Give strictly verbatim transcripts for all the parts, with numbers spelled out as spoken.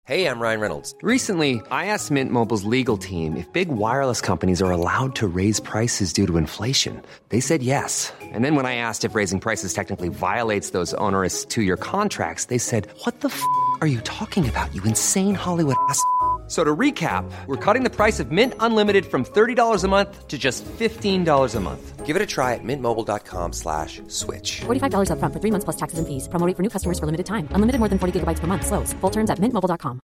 Hey, I'm Ryan Reynolds. Recently, I asked Mint Mobile's legal team if big wireless companies are allowed to raise prices due to inflation. They said yes. And then when I asked if raising prices technically violates those onerous two-year contracts, they said, "What the f*** are you talking about, you insane Hollywood ass?" So to recap, we're cutting the price of Mint Unlimited from thirty dollars a month to just fifteen dollars a month. Give it a try at mintmobile.com slash switch. forty-five dollars up front for three months plus taxes and fees. Promo rate for new customers for limited time. Unlimited more than forty gigabytes per month. Slows full terms at mint mobile dot com.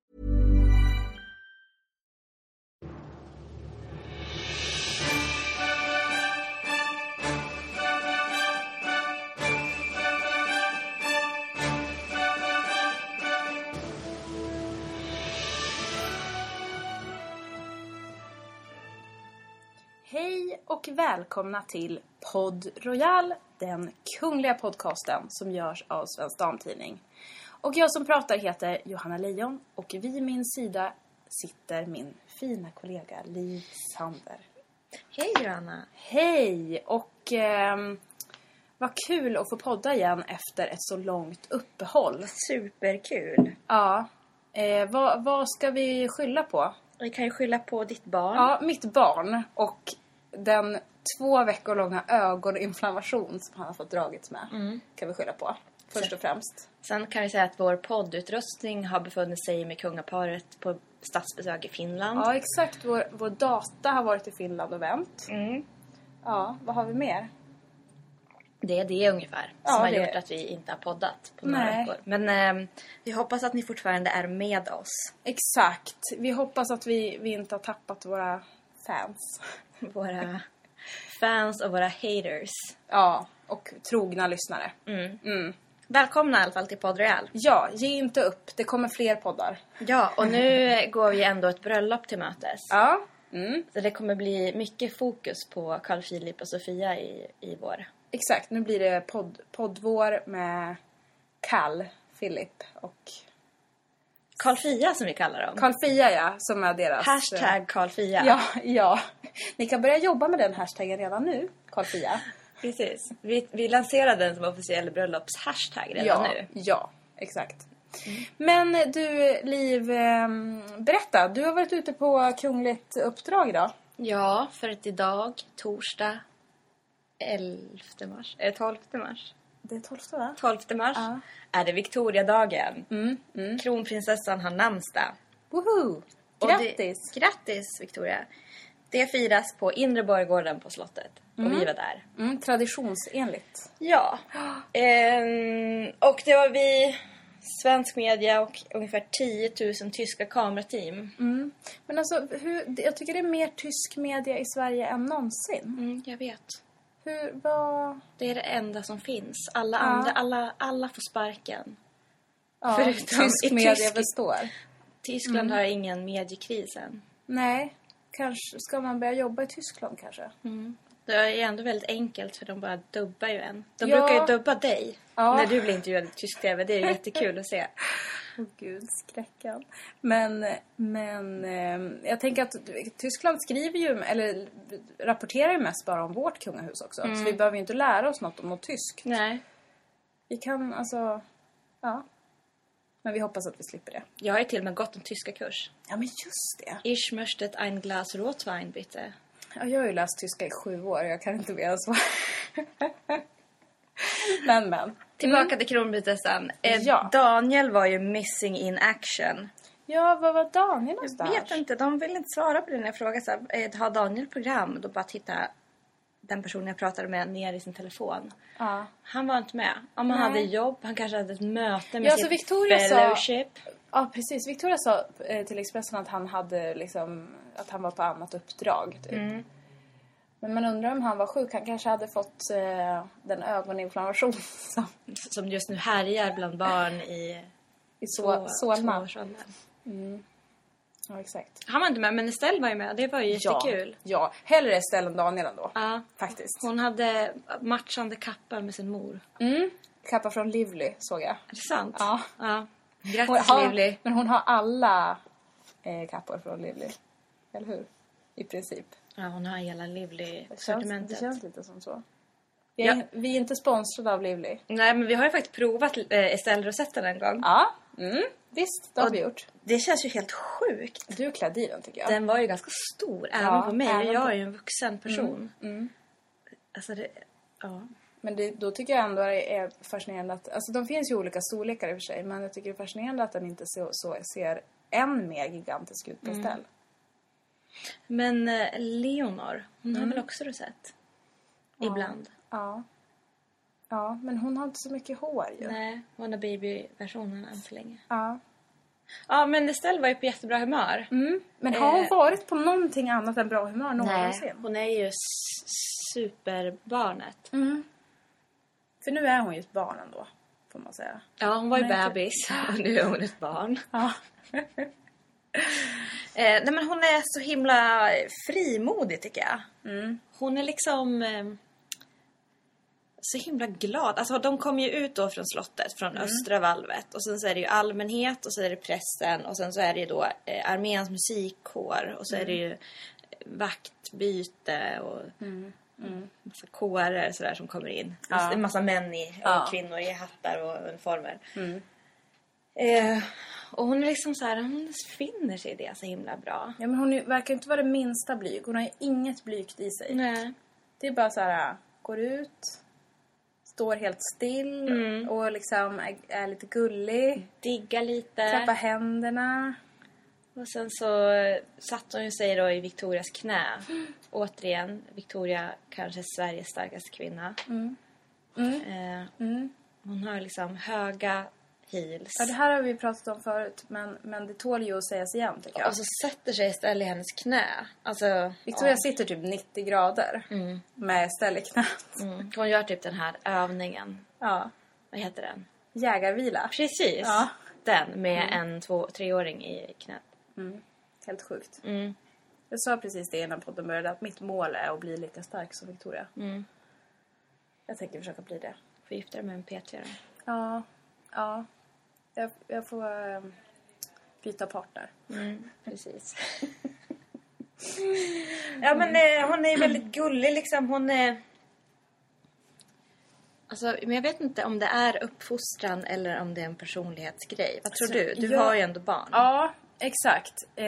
Hej och välkomna till Podd Royal, den kungliga podcasten som görs av Svensk Damtidning. Och jag som pratar heter Johanna Lejon och vid min sida sitter min fina kollega Liv Sander. Hej Johanna! Hej! Och eh, vad kul att få podda igen efter ett så långt uppehåll. Superkul! Ja, eh, vad, vad ska vi skylla på? Vi kan ju skylla på ditt barn. Ja, mitt barn och den två veckor långa ögoninflammation som han har fått dragits med. Mm. Kan vi skylla på, först och främst. Sen kan vi säga att vår poddutrustning har befunnit sig med kungaparet på statsbesök i Finland. Ja, exakt. Vår, vår data har varit i Finland och vänt. Mm. Ja, vad har vi mer? Det är det ungefär ja, som har det... gjort att vi inte har poddat på några Nej. veckor. Men eh, vi hoppas att ni fortfarande är med oss. Exakt. Vi hoppas att vi, vi inte har tappat våra fans. Våra fans och våra haters. Ja, och trogna lyssnare. Mm. Mm. Välkomna i alla fall till Podd Royal. Ja, ge inte upp. Det kommer fler poddar. Ja, och nu går vi ändå ett bröllop till mötes. Ja. Mm. Så det kommer bli mycket fokus på Carl Philip och Sofia i, i vår. Exakt, nu blir det podd, poddvår med Carl Philip och Carl Fia som vi kallar dem. Carl Fia, ja, som är deras... Hashtag Carl Fia. Ja, ja. Ni kan börja jobba med den hashtaggen redan nu, Carl Fia. Precis. Vi, vi lanserade den som officiell bröllopshashtag redan ja, nu. Ja, exakt. Mm. Men du, Liv, berätta. Du har varit ute på kungligt uppdrag idag. Ja, för att idag, torsdag, elfte mars, är det tolfte mars? Det är tolfte, va? tolfte mars ja. Är det Victoriadagen. Mm, mm. Kronprinsessan har namnsdag. Woho! Grattis! Det, grattis, Victoria! Det firas på Inre Borggården på slottet. Mm. Och vi var där. Mm, traditionsenligt. Ja. ehm, och det var vi, svensk media och ungefär tio tusen tyska kamerateam. Mm. Men alltså, hur, jag tycker det är mer tysk media i Sverige än någonsin. Mm, jag vet. Hur, vad... Det är det enda som finns. Alla ja. andra, alla, alla får sparken. Ja, förutom tysk media tysk... består. Tyskland mm. har ingen mediekris än. Nej, kanske ska man börja jobba i Tyskland kanske. Mm. Det är ändå väldigt enkelt för de bara dubbar ju en. De ja. brukar ju dubba dig ja. när du blir intervjuad i tysk tv. Det är jättekul att se. Åh oh, gud, skräckan. Men, men eh, jag tänker att Tyskland skriver ju, eller rapporterar ju mest bara om vårt kungahus också. Mm. Så vi behöver ju inte lära oss något om något tyskt. Nej. Vi kan alltså, ja. Men vi hoppas att vi slipper det. Jag har ju till och med gått en tyska kurs. Ja, men just det. Ich möchte ein Glas Rotwein, bitte. Ja, jag har ju läst tyska i sju år. Jag kan inte mer än så. men, men. Tillbaka mm. till kronprinsessan. Eh, ja. Daniel var ju missing in action. Ja, vad var Daniel någonstans? Jag vet inte. De vill inte svara på det när jag frågar så här, eh, har Daniel program? Då bara titta den personen jag pratade med ner i sin telefon. Ja. Han var inte med. Om han Nej. hade jobb, han kanske hade ett möte med ja, sitt så Victoria fellowship. Sa, ja, precis. Victoria sa eh, till Expressen att han hade liksom, att han var på annat uppdrag typ. Mm. Men man undrar om han var sjuk. Han kanske hade fått eh, den ögoninflammation som... som just nu härjar bland barn i, I så, Solna. Mm. Ja, exakt. Han var inte med, men Estelle var ju med. Det var ju jättekul. Ja, ja. Hellre Estelle än Daniel ändå. Ja. Faktiskt. Hon hade matchande kappa med sin mor. Mm. Kappa från Lively, såg jag. Är det sant? Ja. ja. Grattis, har, Lively. Men hon har alla eh, kappor från Lively. Eller hur? I princip. Ja, hon har hela Lively-sortimentet. Det, det känns lite som så. Vi är, ja. vi är inte sponsrade av Lively. Nej, men vi har ju faktiskt provat eh, Estelle Rosetten en gång. Ja. Mm. Visst, det har Och vi gjort. Det känns ju helt sjukt. Du klädde i den tycker jag. Den var ju ganska stor, även Ja, på mig. även Jag på- är ju en vuxen person. Mm, mm. Alltså det, ja. Men det, då tycker jag ändå det är fascinerande att... Alltså de finns ju olika storlekar i och för sig. Men jag tycker det är fascinerande att den inte så, så ser än mer gigantisk ut på Mm. ställ. Men eh, Leonor, hon Mm. har väl också rosett? Ibland. Ja. Ja, men hon har inte så mycket hår ju. Nej, hon har babyversionen än för länge. Ja. Ja, men Estelle var ju på jättebra humör. Mm. Men har hon Eh. varit på någonting annat än bra humör någonsin? Nej, hon är ju s- superbarnet. Mm. För nu är hon ju ett barn ändå, får man säga. Ja, hon var ju Nej, typ- bebis och nu är hon ett barn. Ja. Eh, nej, men hon är så himla frimodig tycker jag. Mm. Hon är liksom eh, så himla glad. Alltså de kom ju ut då från slottet, från östra valvet. Och sen så är det ju allmänhet och så är det pressen. Och sen så är det ju då eh, arméns musikkår. Och så är det ju vaktbyte och Mm. Mm. massa kårer så där som kommer in. Ja. En massa män i, och Ja. kvinnor i hattar och uniformer. Mm. Eh, och hon är liksom så här, hon finner sig i det så himla bra. Ja, men hon är, verkar inte vara det minsta blyg. Hon har ju inget blygt i sig. Nej. Det är bara så här, går ut, står helt still Mm. och liksom är, är lite gullig. Digga lite. Klappa händerna. Och sen så eh, satt hon ju sig då i Victorias knä. Återigen, Victoria kanske Sveriges starkaste kvinna. Mm. Mm. Eh, Mm. hon har liksom höga heels. Ja, det här har vi pratat om förut, men, men det tål ju att sägas igen tycker jag. Och så sätter sig Estelle i hennes knä. Alltså, Victoria ja. sitter typ nittio grader Mm. med ställ i knät. Mm. Hon gör typ den här övningen. Ja. Vad heter den? Jägarvila. Precis. Ja. Den med en två, treåring i knät. Mm. Helt sjukt. Mm. Jag sa precis det innan podden började, att mitt mål är att bli lika stark som Victoria. Mm. Jag tänker försöka bli det. Får gifta dig med en P T då. Ja. Ja. Jag, jag får eh, byta partner. Mm, precis. Ja, men eh, hon är väldigt gullig liksom. Hon är... Alltså, men jag vet inte om det är uppfostran eller om det är en personlighetsgrej. Vad tror Alltså, du? Du jag- har ju ändå barn. Ja, exakt. Eh,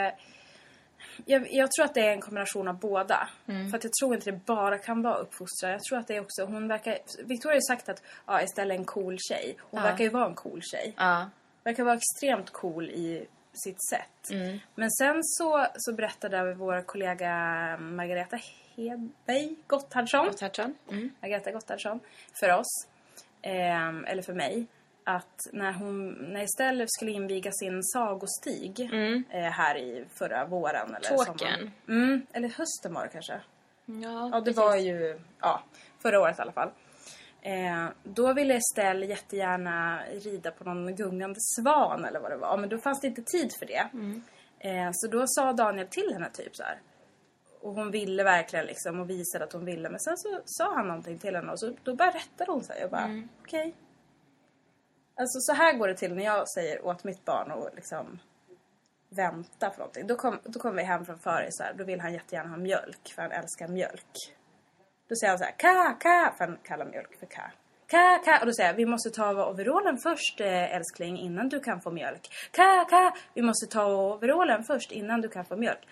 jag, jag tror att det är en kombination av båda. För att jag tror inte det bara kan vara uppfostran. Jag tror att det är också... Hon verkar, Victoria har ju sagt att ja, Estelle är en cool tjej. Hon Ja. verkar ju vara en cool tjej. Ja. Verkar vara extremt cool i sitt sätt. Mm. Men sen så, så berättade vår kollega Margareta Hedberg Gotthardsson. Gotthardson. Mm. Margareta Gotthardsson för oss, eh, eller för mig, att när hon när Estelle skulle inviga sin sagostig Mm. eh, här i förra våren eller Tåken. sommaren. Mm, eller hösten var det kanske. Ja, Ja, det precis. var ju ja, förra året i alla fall. Eh, då ville Estelle jättegärna rida på någon gungande svan eller vad det var. Men då fanns det inte tid för det. Mm. Eh, så då sa Daniel till henne typ så här. Och hon ville verkligen liksom och visade att hon ville. Men sen så sa han någonting till henne och så, då bara rättade hon sig och bara Mm. okej. Alltså så här går det till när jag säger åt mitt barn och liksom vänta för någonting. Då, kom, då kommer vi hem från Föris, då vill han jättegärna ha mjölk för han älskar mjölk. Då säger han så här, ka, ka, för han kallar mjölk för ka. Ka, ka, och då säger jag, vi måste ta av overallen först eh, älskling innan du kan få mjölk. Ka, ka, vi måste ta av overallen först innan du kan få mjölk.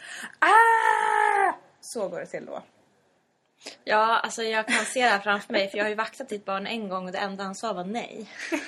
Ah! Så går det till då. Ja, alltså jag kan se det här framför mig. För jag har ju vaktat ditt barn en gång och det enda han sa var nej.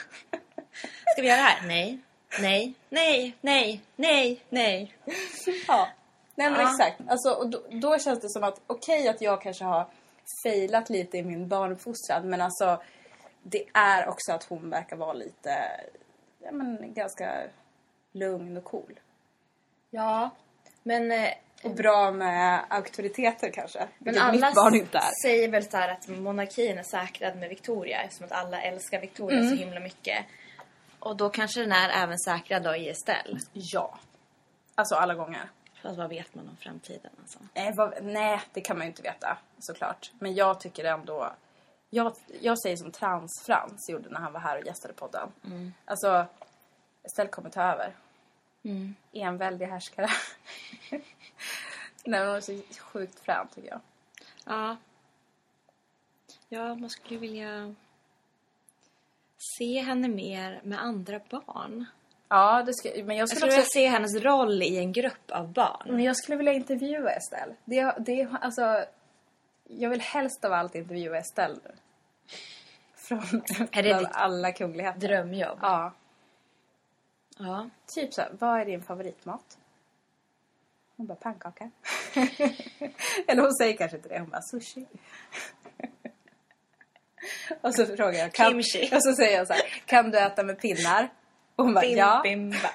Ska vi göra det här? Nej. Nej. Nej. Nej. Nej. Nej. Ja, nej men Ja. exakt. Alltså, och då, då känns det som att okej att jag kanske har failat lite i min barnuppfostran. Men alltså, det är också att hon verkar vara lite, ja men ganska lugn och cool. Ja. Men, eh, Och bra med auktoriteter kanske. men Vilket alla mitt barn inte är. säger väl så här att monarkin är säkrad med Victoria. Eftersom att alla älskar Victoria Mm. så himla mycket. Och då kanske den är även säkrad då i Estelle. Ja. Alltså alla gånger. Fast vad vet man om framtiden alltså? Nej, vad, nej, det kan man ju inte veta såklart. Men jag tycker ändå... Jag, jag säger som Trans-Frans gjorde när han var här och gästade podden. Mm. Alltså, Estelle kommer ta över. Mm. En väldig härskare. Nej, men hon är så sjukt frän tycker jag. Ja. Ja, man skulle vilja se henne mer med andra barn. Ja, det ska, men jag Jag skulle skulle också... vilja se hennes roll i en grupp av barn. Men jag skulle vilja intervjua Estelle. Det, det, alltså, jag vill helst av allt intervjua Estelle nu. Från Är det bland ditt alla kungligheter. Drömjobb. Ja. Ja. Typ så här, vad är din favoritmat? Hon bara, pannkaka. Eller hon säger kanske inte det. Hon bara, sushi. Och så frågar jag, kan, Kimchi. och så säger jag så här, kan du äta med pinnar? Och hon bara, Bim, ja. bimba.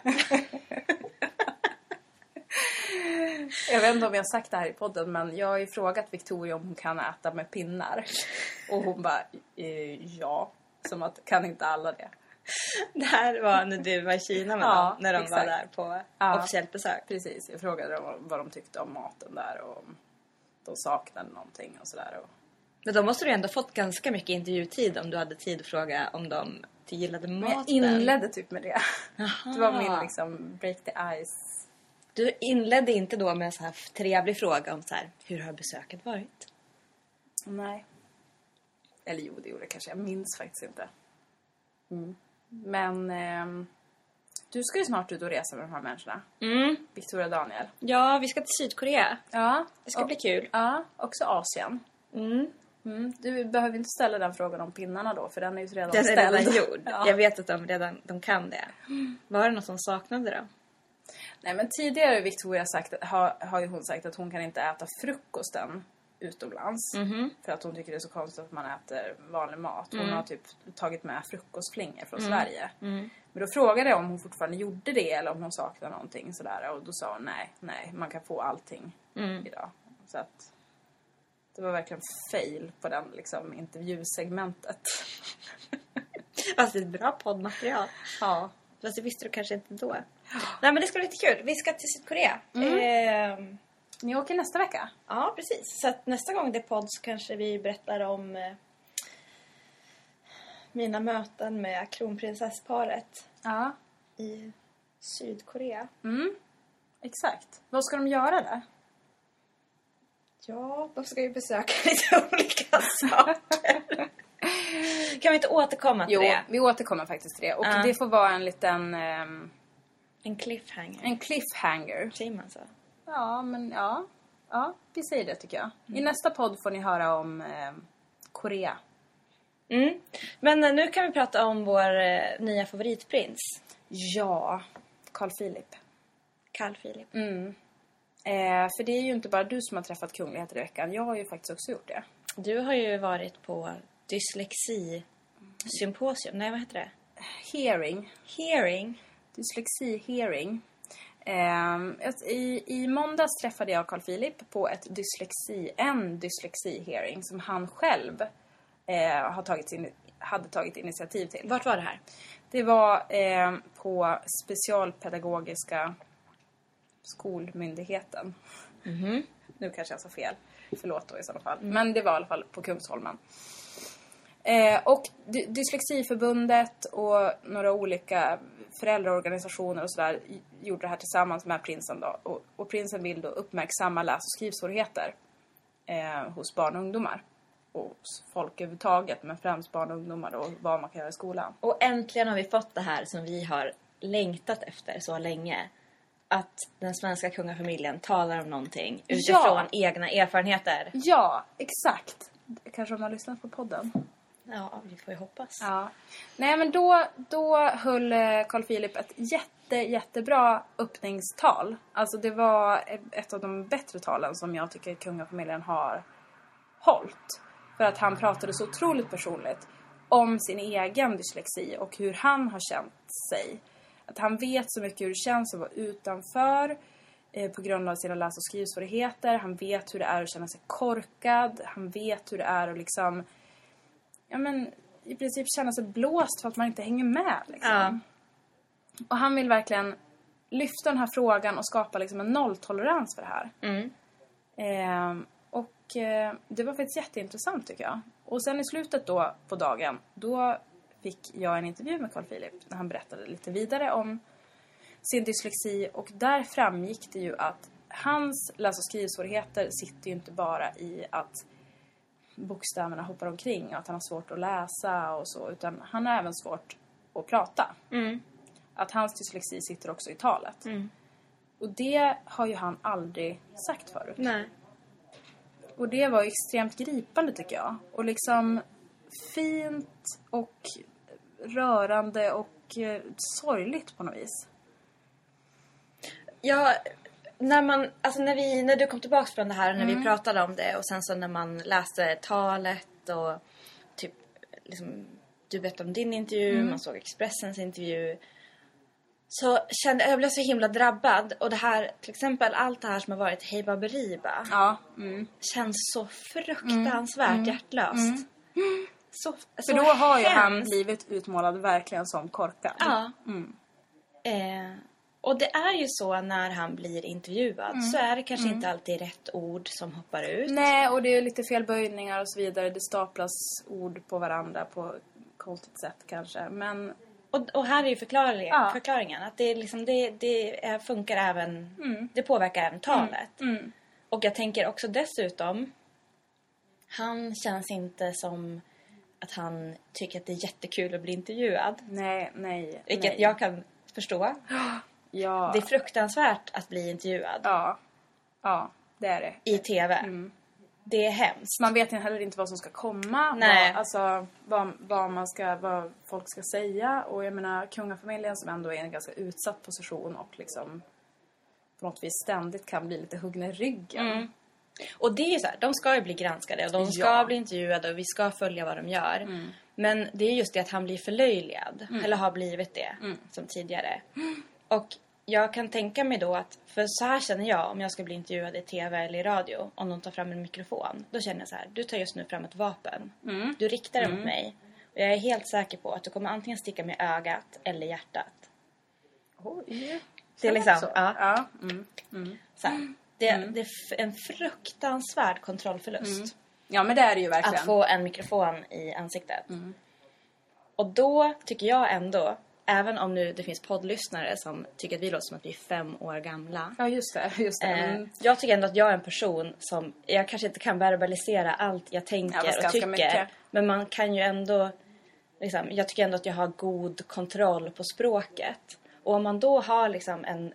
Jag vet inte om jag har sagt det här i podden, men jag har ju frågat Victoria om hon kan äta med pinnar. Och hon bara, eh, ja. Som att, kan inte alla det? Det här var när du var i Kina med Ja, dem. När de exakt. var där på Ja. officiellt besök. Precis, jag frågade dem vad de tyckte om maten där. Och om de saknade någonting och sådär. Och... Men då måste du ändå fått ganska mycket intervjutid om du hade tid att fråga om de gillade Men maten. jag inledde typ med det. Aha. Det var min liksom break the ice. Du inledde inte då med en så här trevlig fråga om så här, hur har besöket varit? Nej. Eller jo, det gjorde det kanske. Jag minns faktiskt inte. Mm. Men ehm, du ska ju snart ut och resa med de här människorna. Mm. Victoria och Daniel. Ja, vi ska till Sydkorea. Ja. Det ska och, bli kul. Ja, också Asien. Mm. Mm. Du behöver inte ställa den frågan om pinnarna då, för den är ju redan Den är ställd. redan gjord. Ja. Jag vet att de redan de kan det. Var det något som saknade då? Nej, men tidigare har Victoria sagt, har, har ju hon sagt att hon kan inte äta frukosten utomlands. Mm-hmm. För att hon tycker det är så konstigt att man äter vanlig mat. Hon Mm. har typ tagit med frukostflingor från Mm. Sverige. Mm. Men då frågade jag om hon fortfarande gjorde det eller om hon saknade någonting sådär. Och då sa hon nej, nej, man kan få allting Mm. idag. Så att det var verkligen fail på den liksom intervjusegmentet. Fast det är ett bra poddmaterial. Ja. Fast det visste du kanske inte då. Nej, men det ska bli lite kul. Vi ska till Sydkorea. Mm. Eh, Ni åker nästa vecka? ja, precis. Så att nästa gång det är podd så kanske vi berättar om eh, mina möten med kronprinsessparet Ja. i Sydkorea. Mm. Exakt. Vad ska de göra där? Ja, de ska ju besöka lite olika saker. Kan vi inte återkomma till Jo, det? vi återkommer faktiskt till det. Och Ja. det får vara en liten... ehm, En cliffhanger. en cliffhanger. Säger man så? Ja, men ja. Ja, vi säger det tycker jag. I nästa podd får ni höra om ehm, Korea. Mm. Men eh, nu kan vi prata om vår eh, nya favoritprins. Ja, Carl Philip. Carl Philip. Mm. Eh, för det är ju inte bara du som har träffat kungligheter i veckan. Jag har ju faktiskt också gjort det. Du har ju varit på dyslexi-symposium. Nej, vad heter det? Hearing. Hearing. Dyslexi-hearing. Eh, i, I måndags träffade jag Carl Philip på ett dyslexi, en dyslexi-hearing som han själv eh, har tagit in, hade tagit initiativ till. Vart var det här? Det var eh, på Specialpedagogiska skolmyndigheten. Mm-hmm. Nu kanske jag sa fel. Förlåt då i så fall. Men det var i alla fall på Kungsholmen. Eh, och Dy- Dyslexiförbundet och några olika föräldraorganisationer och sådär gjorde det här tillsammans med prinsen då. Och, och prinsen vill då uppmärksamma läs- och skrivsvårigheter eh, hos barn och ungdomar. Och hos folk överhuvudtaget, men främst barn och ungdomar då, och vad man kan göra i skolan. Och äntligen har vi fått det här som vi har längtat efter så länge. Att den svenska kungafamiljen talar om någonting utifrån Ja. egna erfarenheter. Ja, exakt. Kanske de har lyssnat på podden. Ja, vi får ju hoppas. Ja. Nej, men då, då höll eh, Carl Philip ett jätte, jättebra öppningstal. Alltså det var ett av de bättre talen som jag tycker kungafamiljen har hållit. För att han pratade så otroligt personligt om sin egen dyslexi och hur han har känt sig. Att han vet så mycket hur det känns att vara utanför eh, på grund av sina läs- och skrivsvårigheter. Han vet hur det är att känna sig korkad. Han vet hur det är att liksom... Ja, men i princip känna sig blåst för att man inte hänger med. Liksom. Ja. Och han vill verkligen lyfta den här frågan och skapa liksom en nolltolerans för det här. Mm. Eh, och eh, det var faktiskt jätteintressant tycker jag. Och sen i slutet då på dagen, då fick jag en intervju med Carl Philip när han berättade lite vidare om sin dyslexi. Och där framgick det ju att hans läs- och skrivsvårigheter sitter ju inte bara i att bokstäverna hoppar omkring och att han har svårt att läsa och så, utan han har även svårt att prata. Mm. att hans dyslexi sitter också i talet. Mm. Och det har ju han aldrig sagt förut. Nej. Och det var extremt gripande tycker jag. Och liksom fint och rörande och eh, sorgligt på något vis. Ja, när man, alltså när vi, när du kom tillbaka från det här och när Mm. vi pratade om det och sen så när man läste talet och typ liksom, du berättade om din intervju, Mm. man såg Expressens intervju, så kände jag, jag blev så himla drabbad. Och det här, till exempel allt det här som har varit Hey Baberiba, Ja. Mm. känns så fruktansvärt mm. hjärtlöst. Mm. Så, För så då har ju hemskt. han blivit utmålad verkligen som korkad. Ja. Mm. Eh, och det är ju så när han blir intervjuad Mm. så är det kanske inte alltid rätt ord som hoppar ut. Nej, och det är lite felböjningar och så vidare. Det staplas ord på varandra på konstigt sätt kanske. Men Och, och här är ju förklaringen, Ja. förklaringen att det, är liksom, det, det är, funkar även, Mm. det påverkar även talet. mm. Och jag tänker också dessutom, han känns inte som att han tycker att det är jättekul att bli intervjuad. nej, nej. Vilket nej. jag kan förstå. Ja. Det är fruktansvärt att bli intervjuad Ja. Ja, det är det. i tv. Mm. Det är hemskt. Man vet heller inte vad som ska komma. Nej. Vad, alltså, vad, vad, man ska, vad folk ska säga. Och jag menar, kungafamiljen som ändå är i en ganska utsatt position och liksom på något vis ständigt kan bli lite huggna i ryggen. Mm. Och det är ju så här, de ska ju bli granskade och de ska Ja. bli intervjuade och vi ska följa vad de gör. Mm. Men det är just det att han blir förlöjligad. Mm. Eller har blivit det. Mm. Som tidigare. Och jag kan tänka mig då att, för så här känner jag om jag ska bli intervjuad i tv eller i radio. Om de tar fram en mikrofon. Då känner jag så här, du tar just nu fram ett vapen. Mm. Du riktar det Mm. mot mig. Och jag är helt säker på att du kommer antingen sticka med ögat eller hjärtat. Oj. Det är liksom, Så. ja. Ja. Mm. Mm. Så här. Det, Mm. det är f- en fruktansvärd kontrollförlust. Mm. Ja, men det är det ju verkligen. Att få en mikrofon i ansiktet. Mm. Och då tycker jag ändå, även om nu det finns poddlyssnare som tycker att vi låter som att vi är fem år gamla. Ja, just det. Just det. Eh, Mm. jag tycker ändå att jag är en person som, jag kanske inte kan verbalisera allt jag Ja, tänker fast och ganska tycker. mycket. Men man kan ju ändå, liksom, jag tycker ändå att jag har god kontroll på språket. Och om man då har liksom en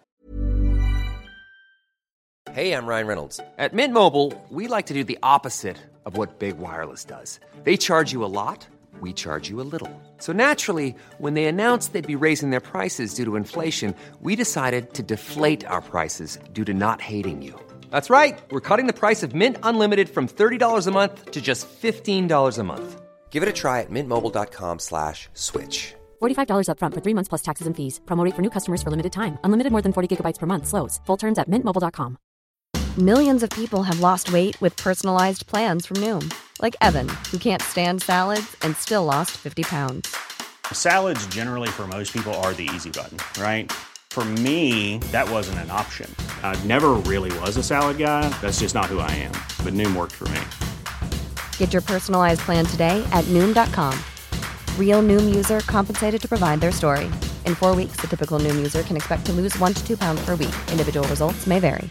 Hey, I'm Ryan Reynolds. At Mint Mobile, we like to do the opposite of what Big Wireless does. They charge you a lot, we charge you a little. So naturally, when they announced they'd be raising their prices due to inflation, we decided to deflate our prices due to not hating you. That's right. We're cutting the price of Mint Unlimited from thirty dollars a month to just fifteen dollars a month. Give it a try at mintmobile.com slash switch. forty-five dollars up front for three months plus taxes and fees. Promo rate for new customers for limited time. Unlimited more than forty gigabytes per month slows. Full terms at mint mobile dot com. Millions of people have lost weight with personalized plans from Noom. Like Evan, who can't stand salads and still lost fifty pounds. Salads generally for most people are the easy button, right? For me, that wasn't an option. I never really was a salad guy. That's just not who I am. But Noom worked for me. Get your personalized plan today at Noom dot com. Real Noom user compensated to provide their story. In four weeks, the typical Noom user can expect to lose one to two pounds per week. Individual results may vary.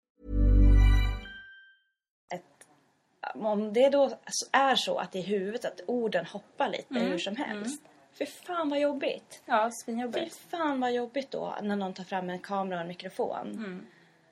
om det då är så att i huvudet att orden hoppar lite Mm. hur som helst. För fan vad jobbigt. Ja, För svinjobbigt. fan vad jobbigt då när någon tar fram en kamera och en mikrofon. Mm.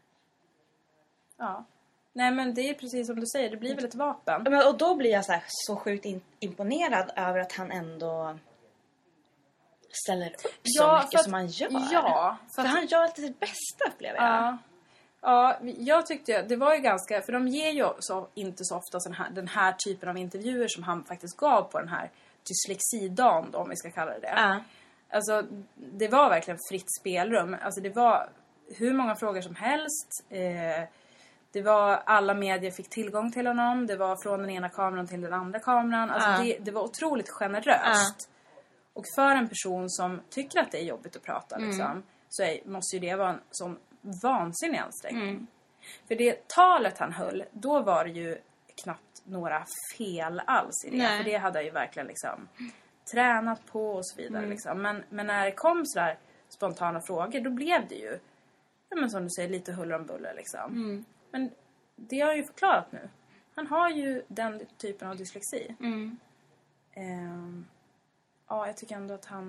Ja. Nej, men det är precis som du säger. Det blir väl ett vapen. Ja, men, och då blir jag så, här, så sjukt in, imponerad över att han ändå ställer upp så Ja, för mycket att- som han gör. Ja, För, för att- han gör alltid sitt bästa, upplever jag. Ja. Ja, jag tyckte det var ju ganska... För de ger ju så, inte så ofta sån här, den här typen av intervjuer som han faktiskt gav på den här dyslexidagen då, om vi ska kalla det det. Ja. Alltså, det var verkligen fritt spelrum. Alltså, det var hur många frågor som helst. Eh, det var alla medier fick tillgång till honom. Det var från den ena kameran till den andra kameran. Alltså, Ja. det, det var otroligt generöst. Och för en person som tycker att det är jobbigt att prata liksom, så är, måste ju det vara en sån vansinnig ansträngning. Mm. För det talet han höll, då var det ju knappt några fel alls i det. Nej. För det hade jag ju verkligen liksom tränat på och så vidare. Mm. Liksom. Men, men när det kom så där spontana frågor, då blev det ju, ja, men som du säger, lite huller om buller liksom. Mm. Men det har jag ju förklarat nu. Han har ju den typen av dyslexi. Mm. Ehm, ja, jag tycker ändå att han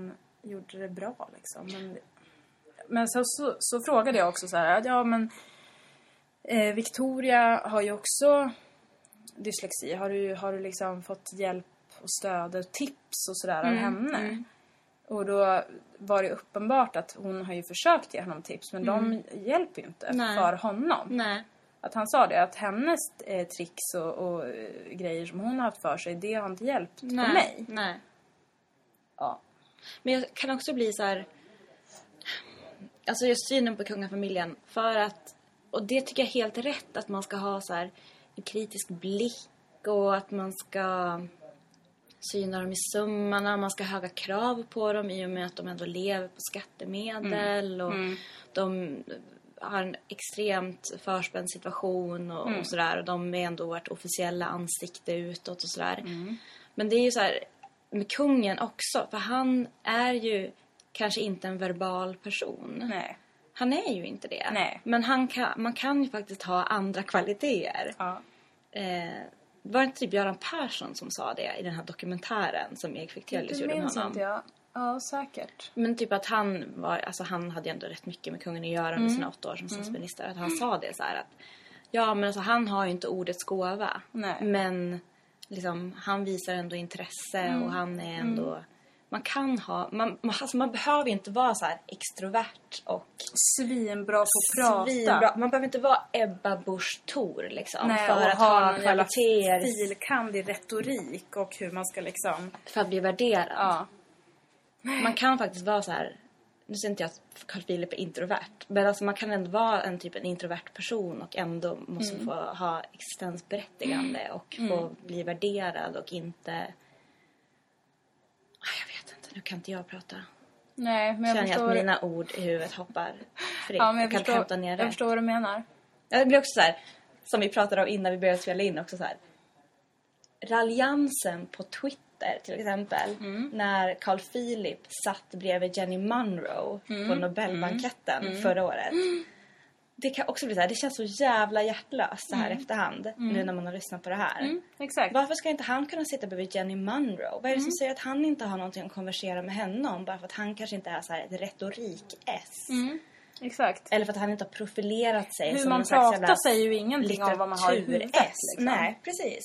gjorde det bra liksom. Men, men så, så, så frågade jag också så här, ja men eh, Victoria har ju också dyslexi. Har du, har du liksom fått hjälp och stöd och tips och sådär mm, av henne? Mm. Och då var det uppenbart att hon har ju försökt ge honom tips, men mm. de hjälper ju inte Nej. för honom. Nej. Att han sa det, att hennes eh, tricks och, och eh, grejer som hon har haft för sig, det har inte hjälpt Nej. för mig. Nej. Ja. Men jag kan också bli så här, alltså just synen på kungafamiljen, för att, och det tycker jag är helt rätt, att man ska ha så här en kritisk blick och att man ska syna dem i sömmarna, man ska ha höga krav på dem i och med att de ändå lever på skattemedel mm. och mm. de har en extremt förspänd situation och, mm. och sådär, och de är ändå vårt officiella ansikte utåt och sådär. Mm. Men det är ju så här med kungen också, för han är ju kanske inte en verbal person. Nej. Han är ju inte det. Nej. Men han kan, man kan ju faktiskt ha andra kvaliteter. Ja. Eh, var det inte typ Göran Persson som sa det i den här dokumentären som Erik Fichtelius gjorde med honom? Inte jag. Ja, säkert. Men typ att han var, alltså han hade ju ändå rätt mycket med kungen att göra under mm. sina åtta år som statsminister. Mm. Att han sa det så här att, ja men alltså han har ju inte ordets gåva. Nej. Men liksom, han visar ändå intresse mm. och han är ändå, mm. man kan ha, man, man, alltså man behöver inte vara så här extrovert och svinbra på att prata. Svinbra. Man behöver inte vara Ebba Busch Thor liksom. Nej, för att ha, ha kvaliteter. Stilkandig retorik och hur man ska liksom, för att bli värderad. Ja. Man kan faktiskt vara så här, nu säger inte jag att Carl Philip är introvert, men alltså man kan ändå vara en typ en introvert person och ändå måste mm. få ha existensberättigande mm. och få mm. bli värderad och inte, jag vet inte, nu kan inte jag prata. Nej, men jag känner förstår att mina ord i huvudet hoppar fritt. Ja, men jag, jag förstår, kan hämta ner det. Jag förstår vad du menar. Ja, det blir också så här, som vi pratade om innan vi började spela in också så här, raljansen på Twitter till exempel, mm. när Carl Philip satt bredvid Jenny Monroe mm. på Nobelbanketten mm. förra året. Mm. Det kan också bli så här, det känns så jävla hjärtlöst så här mm. efterhand mm. nu när man har lyssnat på det här. Mm. Exakt. Varför ska inte han kunna sitta bredvid Jenny Monroe? Vad är det mm. som säger att han inte har någonting att konversera med henne om, bara för att han kanske inte är så här ett retorik-S? Mm. Exakt. Eller för att han inte har profilerat sig hur som man en slags pratar säger ju ingenting om vad man har i huvudet. Liksom. Nej, precis.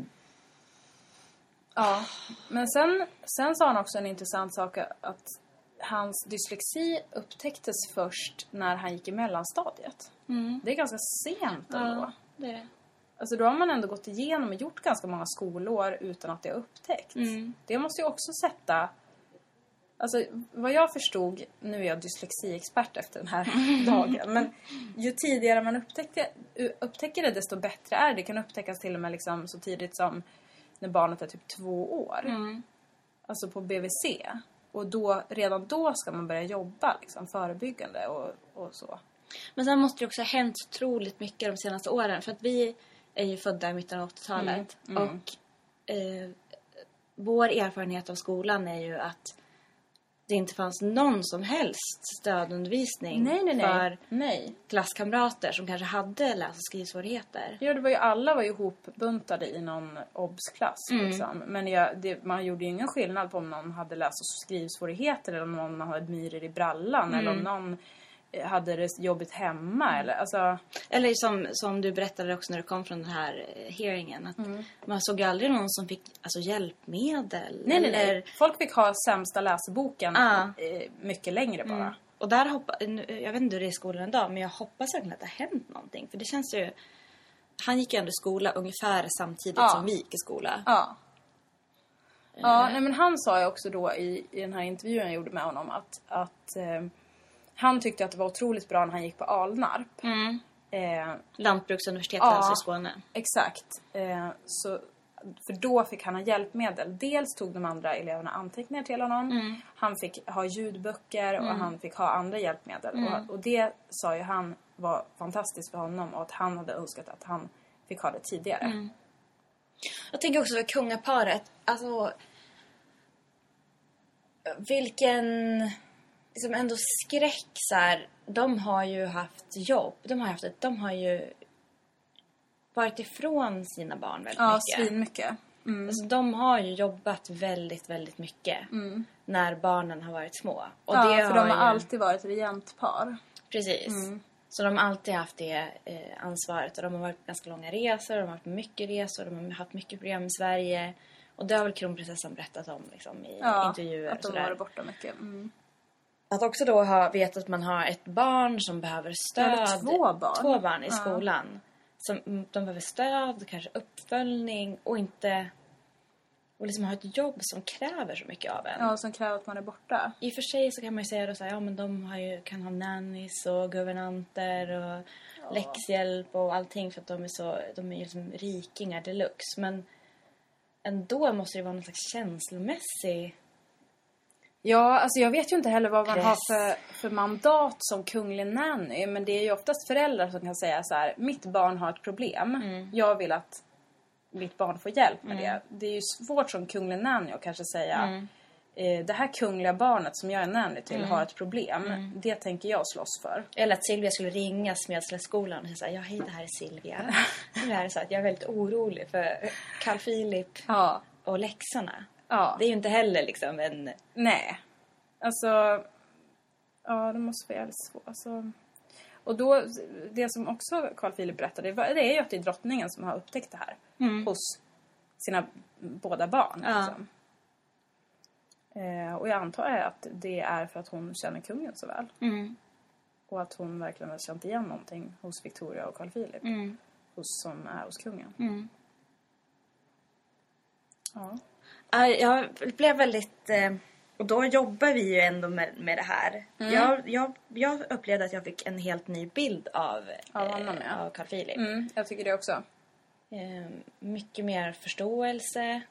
Ja, men sen, sen sa han också en intressant sak, att hans dyslexi upptäcktes först när han gick i mellanstadiet. Mm. Det är ganska sent ändå. Ja, det är det. Alltså då har man ändå gått igenom och gjort ganska många skolår utan att det har upptäckts. Mm. Det måste ju också sätta, alltså vad jag förstod, nu är jag dyslexiexpert efter den här dagen, men ju tidigare man upptäckte, upptäcker det desto bättre är det. Det kan upptäckas till och med liksom så tidigt som när barnet är typ två år. Mm. Alltså på B V C. Och då, redan då ska man börja jobba liksom, förebyggande och, och så. Men sen måste det också ha hänt otroligt mycket de senaste åren. För att vi är ju födda i mitten av åttiotalet. Mm. Mm. Och eh, vår erfarenhet av skolan är ju att det inte fanns någon som helst stödundervisning nej, nej, nej. för nej. klasskamrater som kanske hade läs- och skrivsvårigheter. Ja, det var ju, alla var ju ihopbuntade i någon obsklass mm. liksom. Men jag, det, man gjorde ju ingen skillnad på om någon hade läs- och skrivsvårigheter eller om någon hade myror i brallan mm. eller om någon hade det jobbigt hemma eller alltså. Eller som, som du berättade också när du kom från den här hearingen, att mm. man såg ju aldrig någon som fick alltså hjälpmedel. Nej, eller... nej, nej. Folk fick ha sämsta läseboken ah. mycket längre bara. Mm. Och där hoppas, jag vet inte hur det är i skolan idag, men jag hoppas verkligen att det har hänt någonting. För det känns ju, han gick ju ändå i skola ungefär samtidigt ah. som vi gick i skola. Ja. Ah. Ja, nej, men han sa ju också då i, i den här intervjun jag gjorde med honom att, att eh, han tyckte att det var otroligt bra när han gick på Alnarp. Mm. Eh, Lantbruksuniversitetet ja, alltså i Skåne. Exakt. Eh, så, för då fick han ha hjälpmedel. Dels tog de andra eleverna anteckningar till honom. Mm. Han fick ha ljudböcker och mm. han fick ha andra hjälpmedel. Mm. Och, och det sa ju han var fantastiskt för honom. Och att han hade önskat att han fick ha det tidigare. Mm. Jag tänker också för kungaparet. Alltså, vilken... liksom ändå skräck så här, de har ju haft jobb. De har haft ett, de har ju varit ifrån sina barn väldigt ja, mycket. Ja, svin mycket. Mm. Alltså, de har ju jobbat väldigt, väldigt mycket mm. när barnen har varit små. Och ja, det för har de har ju... alltid varit regentpar. Precis. Mm. Så de har alltid haft det eh, ansvaret. Och de har varit på ganska långa resor, de har varit mycket resor, de har haft mycket program i Sverige. Och det har väl kronprinsessan berättat om liksom, i ja, intervjuer. Att de har varit borta mycket. Mm. Att också då ha, veta att man har ett barn som behöver stöd. Eller två barn. Två barn i ja. skolan. Som, de behöver stöd, kanske uppföljning och inte... Och liksom ha ett jobb som kräver så mycket av en. Ja, som kräver att man är borta. I och för sig så kan man ju säga då så här, ja men de har ju, kan ha nannies och guvernanter och ja. läxhjälp och allting för att de är så, de är ju liksom rikingar deluxe. Men ändå måste det vara någon slags känslomässig... Ja, alltså jag vet ju inte heller vad man press. har för, för mandat som kunglig nanny. Men det är ju oftast föräldrar som kan säga så här, mitt barn har ett problem. Mm. Jag vill att mitt barn får hjälp med mm. det. Det är ju svårt som kunglig nanny att kanske säga mm. eh, det här kungliga barnet som jag är nanny till mm. har ett problem. Mm. Det tänker jag slåss för. Eller att Silvia skulle ringa Smedslättsskolan och säga, ja hej det här är Silvia. Det här är så att jag är väldigt orolig för Carl Philip ja. och läxorna. Ja. Det är ju inte heller liksom en... Nej. Alltså... Ja, det måste vara jävligt svårt. Alltså... Och då, det som också Carl Philip berättade, det är ju att det är drottningen som har upptäckt det här. Mm. Hos sina båda barn. Ja. Liksom. Eh, och jag antar att det är för att hon känner kungen så väl. Mm. Och att hon verkligen har känt igen någonting hos Victoria och Carl Philip. Mm. Hos, som är hos kungen. Mm. Ja. Jag blev väldigt... Och då jobbar vi ju ändå med, med det här. Mm. Jag, jag, jag upplevde att jag fick en helt ny bild av, av, honom, ja. av Carl Philip. Mm, jag tycker det också. Eh, mycket mer förståelse.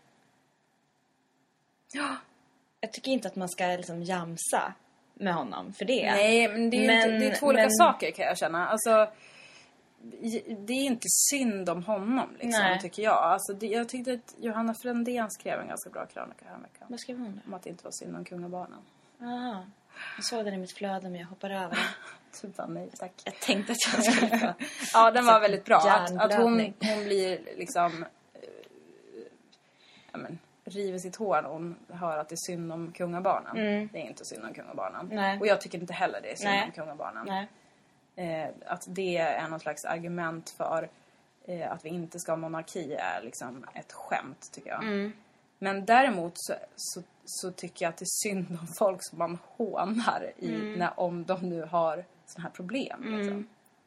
Ja. Jag tycker inte att man ska liksom jamsa med honom för det. Nej, men det är, men, inte, det är två olika men... saker kan jag känna. Alltså... Det är inte synd om honom liksom, Nej. tycker jag. Alltså, det, jag tyckte att Johanna Frändén skrev en ganska bra krönika här veckan. Vad skrev hon då? Om att det inte var synd om kungabarnen. Aha. Jag såg den i mitt flöde men jag hoppar över den. Typ nej, tack. Jag tänkte att jag skulle få... Ja, den var väldigt bra. Att, att hon, hon blir liksom... Äh, ja, men, river sitt hår när hon hör att det är synd om kungabarnen. Mm. Det är inte synd om kungabarnen. Nej. Och jag tycker inte heller det är synd nej. om kungabarnen. Nej. Eh, att det är någon slags argument för eh, att vi inte ska ha monarki är liksom ett skämt tycker jag. Mm. Men däremot så, så, så tycker jag att det är synd om folk som man hånar i, mm. när, om de nu har såna här problem. Mm. Liksom.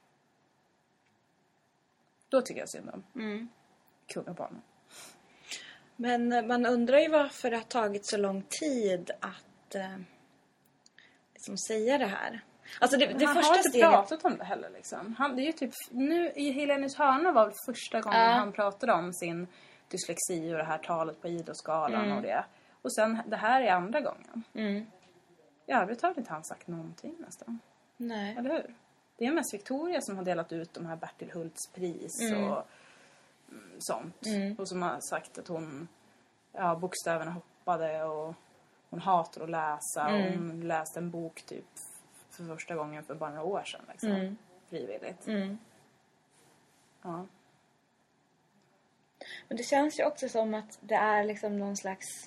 Då tycker jag synd om mm. kungabarnen. Men man undrar ju varför det har tagit så lång tid att eh, liksom säga det här. Alltså det, det han första har inte steget... pratat om det heller liksom. Han, det är ju typ, nu i Helenius hörna var väl första gången uh. han pratade om sin dyslexi och det här talet på idrottsskalan mm. och det. Och sen det här är andra gången. Mm. I övrigt har inte han sagt någonting nästan. Nej. Eller hur? Det är mest Victoria som har delat ut de här Bertil Hults pris mm. och mm, sånt. Mm. Och som har sagt att hon, ja, bokstäverna hoppade och hon hatar att läsa. Mm. Och hon läste en bok typ för första gången för bara några år sedan. Liksom. Mm. Frivilligt. Mm. Ja. Men det känns ju också som att det är liksom någon slags...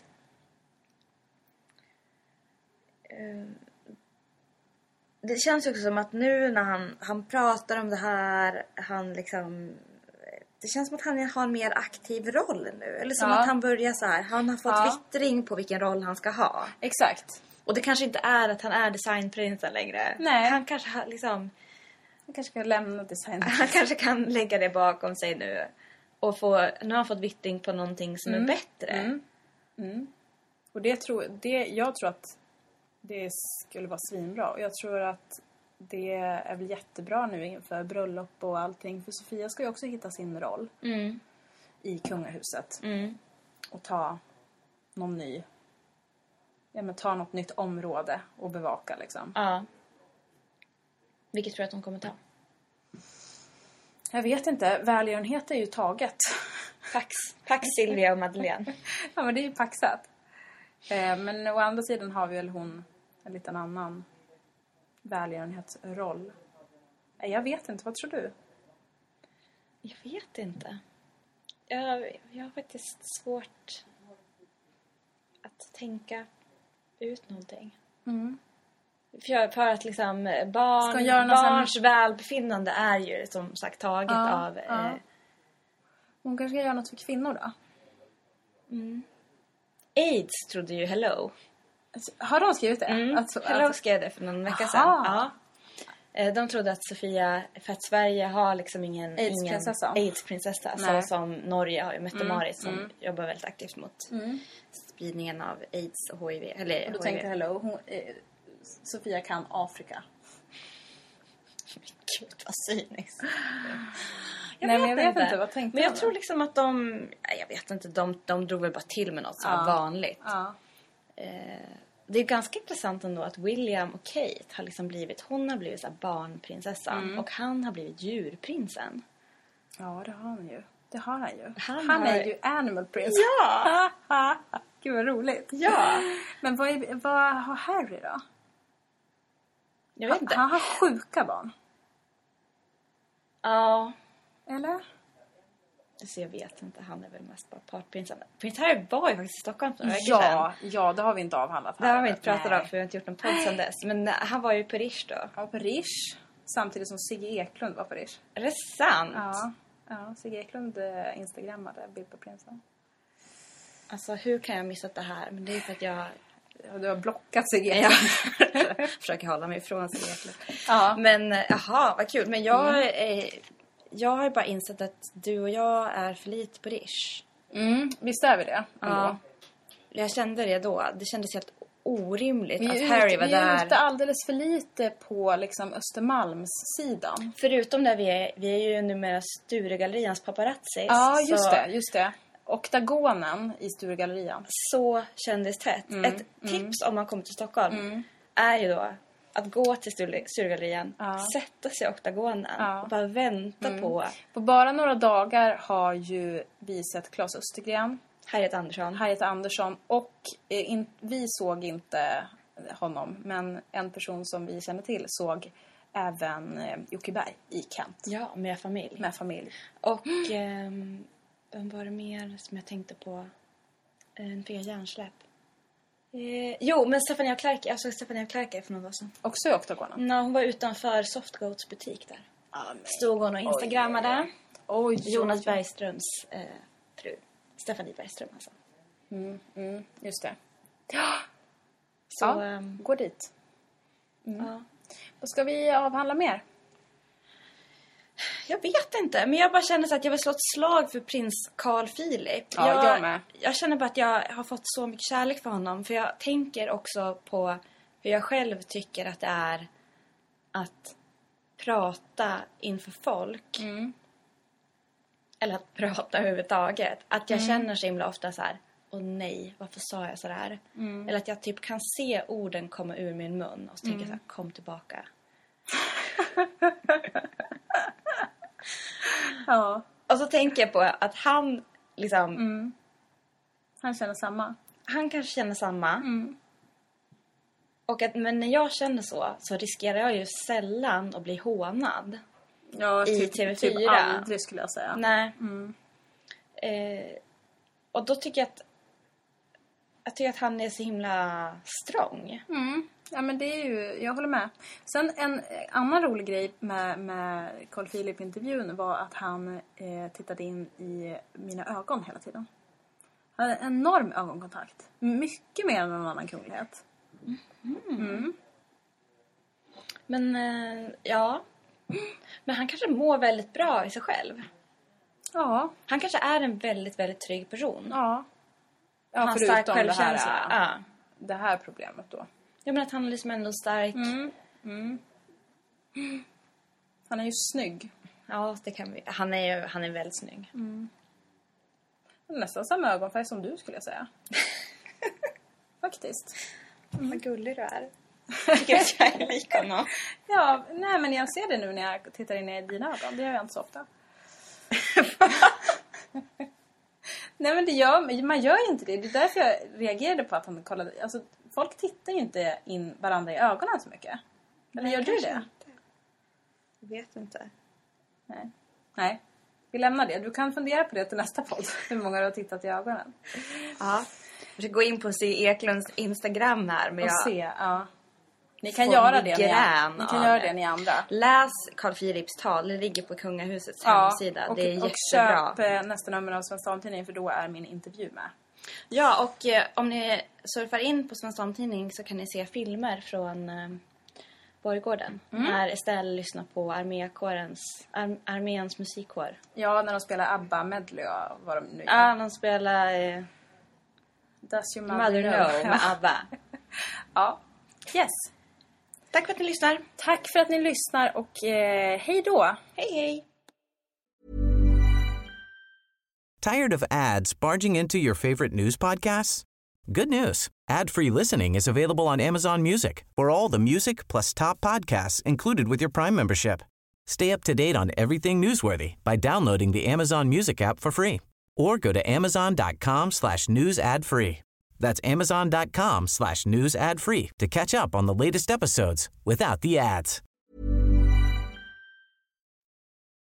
Uh, det känns ju också som att nu när han, han pratar om det här, han liksom... Det känns som att han har en mer aktiv roll nu. Eller som ja. att han börjar så här. Han har fått ja. vittring på vilken roll han ska ha. Exakt. Och det kanske inte är att han är designprinsen längre. Nej. Han kanske har liksom... Han kanske kan lämna designprinsen. Han kanske kan lägga det bakom sig nu. Och få, nu har han fått vittring på någonting som mm. är bättre. Mm. Mm. Och det tror, det, jag tror att det skulle vara svinbra. Och jag tror att det är väl jättebra nu inför bröllop och allting. För Sofia ska ju också hitta sin roll mm. i kungahuset. Mm. Och ta någon ny... Ja, men ta något nytt område och bevaka liksom. Ja. Vilket tror jag att de kommer ta? Jag vet inte. Välgörenhet är ju taget. Pax, Pax Silvia och Madeleine. Ja, men det är ju paxat. Eh, men å andra sidan har vi väl hon en liten annan välgörenhetsroll. Eh, jag vet inte. Vad tror du? Jag vet inte. Jag, jag har faktiskt svårt att tänka ut någonting. Mm. För, för att liksom barn, barns sån... välbefinnande är ju som sagt taget ja, av... Ja. Eh... Hon kanske ska göra något för kvinnor då? Mm. AIDS trodde ju Hello. Har de skrivit det? Mm. Alltså, Hello alltså... skrev det för någon vecka sedan. Ja. De trodde att Sofia, för att Sverige har liksom ingen AIDS-prinsessa, ingen AIDS-prinsessa så som Norge har ju Mette-Marit mm. som mm. jobbar väldigt aktivt mot mm. spridningen av AIDS och H I V. Eller och du H I V. tänkte Hello, hon, eh, Sofia kan Afrika. Gud, vad cyniskt. Jag Nej, vet men jag vet inte. inte. Vad tänkte men jag då? tror liksom att de... Jag vet inte, de, de drog väl bara till med något som ja. var vanligt. Ja. Eh, det är ganska intressant ändå att William och Kate har liksom blivit... Hon har blivit så här barnprinsessan mm. och han har blivit djurprinsen. Ja, det har han ju. Det har han ju. Han, han har... är ju animal prince. Ja! Gud vad roligt. Ja. Men vad, är, vad har Harry då? Jag vet inte. Han, han har sjuka barn. Ja. Eller? Så jag vet inte. Han är väl mest bara partprinsen. Prins Harry var ju faktiskt i Stockholm för några ja, sedan. ja, det har vi inte avhandlat här. Det har vi inte pratat om för vi har inte gjort någon podd sedan dess. Men han var ju på Rish då. Ja, på Rish. Samtidigt som Sigge Eklund var på Rish. Är det sant? Ja, ja Sigge Eklund eh, instagrammade bild på prinsen. Alltså hur kan jag missa det här? Men det är för att jag... Ja, du har blockat Sigge Eklund. Jag försöker hålla mig ifrån Sigge Eklund. Ja. Men jaha, vad kul. Men jag... Mm. Eh, Jag har bara insett att du och jag är för lite på Rish. Mm, visst är vi det? Ja. Jag kände det då. Det kändes helt orimligt att Harry ut, var vi där. Vi är ute alldeles för lite på liksom Östermalmssidan. Förutom där vi är, vi är ju numera Sturegallerians paparazzis. Ja, just så... det, just det. Oktagonen i Sturegallerian. Så kändes tätt. Mm, Ett mm. tips om man kommer till Stockholm mm. är ju då att gå till Sturegallerian, ja. sätta sig i oktagonen ja. och bara vänta mm. på... På bara några dagar har ju vi sett Claes Östergren, Harriet Andersson. Harriet Andersson och eh, in, vi såg inte honom, men en person som vi känner till såg även eh, Jocke Berg i Kent. Ja, med familj. Med familj. Och eh, vem var det mer som jag tänkte på? En fick hjärnsläpp. Eh, jo, men Stefania Clarke, jag såg Stefania Clarke för några år sedan. Också i oktagonen? Nej, hon var utanför Softgoats butik där. Ah, Stod hon och instagrammade. Oj, Jonas oj. Bergströms eh, fru. Stefanie Bergström alltså. Mm, mm, just det. Så, ja, um, gå dit. Mm. Ja. Vad ska vi avhandla mer? Jag vet inte, men jag bara känner så att jag vill slå ett slag för prins Carl Philip. Ja, jag, jag med. Jag känner bara att jag har fått så mycket kärlek för honom. För jag tänker också på hur jag själv tycker att det är att prata inför folk. Mm. Eller att prata överhuvudtaget. Att jag mm. känner så himla ofta så här: åh nej, varför sa jag så där? Mm. Eller att jag typ kan se orden komma ur min mun. Och så tänker jag så här: kom tillbaka. Ja. Och så tänker jag på att han liksom... Mm. Han känner samma. Han kanske känner samma. Mm. Och att, men när jag känner så, så riskerar jag ju sällan att bli hånad. Ja, i typ, T V fyra. Typ aldrig skulle jag säga. Nej. Mm. Eh, och då tycker jag att... Jag tycker att han är så himla strong. Mm. Ja, men det är ju... Jag håller med. Sen en annan rolig grej med, med Carl Philip-intervjun var att han eh, tittade in i mina ögon hela tiden. Han hade en enorm ögonkontakt. Mycket mer än någon annan kunglighet. Mm. Mm. Men, eh, ja. Men han kanske mår väldigt bra i sig själv. Ja. Han kanske är en väldigt, väldigt trygg person. Ja. Ja, han förutom det här, ja. det här problemet då. Jag menar att han är liksom ändå stark. Mm. Mm. Han är ju snygg. Ja, det kan vi. Han är ju han är väldigt snygg. Mm. Nästan samma ögonfärg som du skulle jag säga. Faktiskt. Mm. Vad gullig du är. Jag tycker att jag är lik honom. Ja, nej men jag ser det nu när jag tittar in i dina ögon. Det gör jag inte så ofta. Nej men det gör, man gör ju inte det. Det är därför jag reagerade på att han kollade. Alltså, folk tittar ju inte in varandra i ögonen så mycket. Eller Nej, gör du det? Inte. Jag vet inte. Nej. Nej. Vi lämnar det. Du kan fundera på det till nästa podd. Hur många du har tittat i ögonen. Ja. Jag ska gå in på Se Eklunds Instagram här. Men och jag se, ja. Ni kan göra det. Ni, ni kan göra det ni andra. Läs Carl Philips tal. Det ligger på Kungahusets ja, hemsida. Och, det är och jättebra. Och köp nästa nummer av Svensk Damtidning, för då är min intervju med. Ja, och eh, om ni surfar in på Svensk Damtidning så kan ni se filmer från eh, Borggården. Mm. När Estelle lyssnar på armékårens, ar, arméns musikkår. Ja, när de spelar ABBA medley och vad de nu gör. Ja, de spelar eh, Does your mother, mother know, know med ABBA. Ja, yes. Tack för att ni lyssnar. Tack för att ni lyssnar och eh, hej då. Hej hej. Tired of ads barging into your favorite news podcasts? Good news. Ad-free listening is available on Amazon Music for all the music plus top podcasts included with your Prime membership. Stay up to date on everything newsworthy by downloading the Amazon Music app for free or go to amazon.com slash news ad free. That's amazon.com slash news ad free to catch up on the latest episodes without the ads.